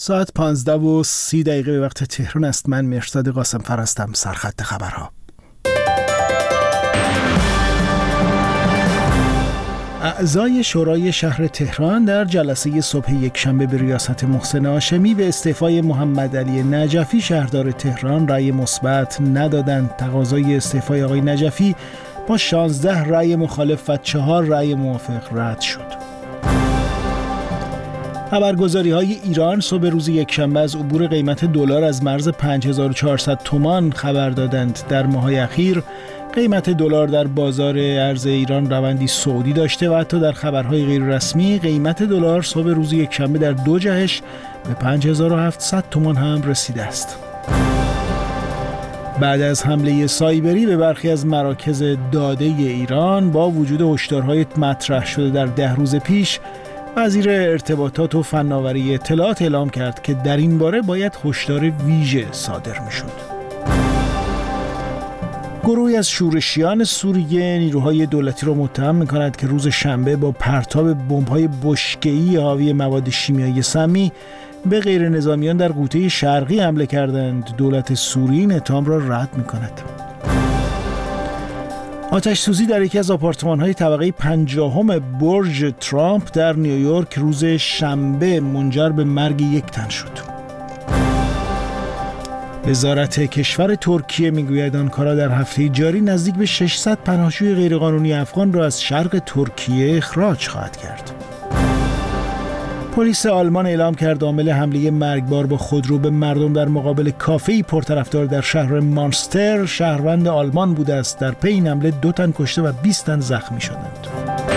ساعت 15:30 به وقت تهران است. من مرصاد قاسم‌فر هستم. سرخط خبرها. اعضای شورای شهر تهران در جلسه صبح یکشنبه به ریاست محسن هاشمی به استعفای محمد علی نجفی شهردار تهران رأی مثبت ندادند. تقاضای استعفای آقای نجفی با 16 رأی مخالف و 4 رأی موافق رد شد. خبرگزاری‌های ایران صبح روز یکشنبه از عبور قیمت دلار از مرز 5400 تومان خبر دادند. در ماه‌های اخیر قیمت دلار در بازار ارز ایران روندی صعودی داشته و حتی در خبرهای غیر رسمی قیمت دلار صبح روز یکشنبه در 2 جهش به 5700 تومان هم رسیده است. بعد از حمله سایبری به برخی از مراکز داده ایران با وجود هشدارهای مطرح شده در 10 روز پیش، وزیر ارتباطات و فناوری اطلاعات اعلام کرد که در این باره باید هشدار ویژه صادر می‌شد. گروهی از شورشیان سوریه نیروهای دولتی را متهم می‌کند که روز شنبه با پرتاب بمب‌های بشکه‌ای حاوی مواد شیمیایی سمی به غیر نظامیان در غوطه شرقی حمله کردند. دولت سوریه این اتهام را رد می‌کند. آتش‌سوزی در یکی از آپارتمان‌های طبقه 50 برج ترامپ در نیویورک روز شنبه منجر به مرگ 1 تن شد. وزارت کشور ترکیه میگوید آنکارا در هفته جاری نزدیک به 600 پناهجوی غیرقانونی افغان را از شرق ترکیه اخراج خواهد کرد. پلیس آلمان اعلام کرد عامل حمله مرگبار با خودرو به مردم در مقابل کافه‌ای پرطرفدار در شهر مانستر شهروند آلمان بوده است. در پی این حمله 2 تن کشته و 20 تن زخمی شدند.